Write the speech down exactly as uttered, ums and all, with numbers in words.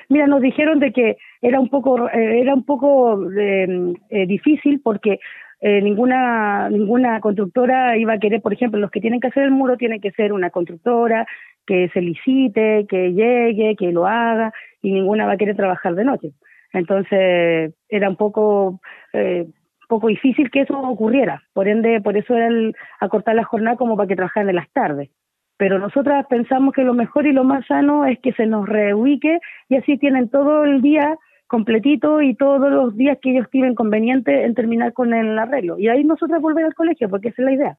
Mira, nos dijeron de que era un poco, eh, era un poco eh, eh, difícil porque eh, ninguna ninguna constructora iba a querer, por ejemplo, los que tienen que hacer el muro tienen que ser una constructora que se licite, que llegue, que lo haga, y ninguna va a querer trabajar de noche. Entonces era un poco eh, poco difícil que eso ocurriera. Por ende, por eso era el acortar la jornada como para que trabajaran en las tardes. Pero nosotras pensamos que lo mejor y lo más sano es que se nos reubique y así tienen todo el día completito y todos los días que ellos tienen conveniente en terminar con el arreglo. Y ahí nosotras volver al colegio, porque esa es la idea.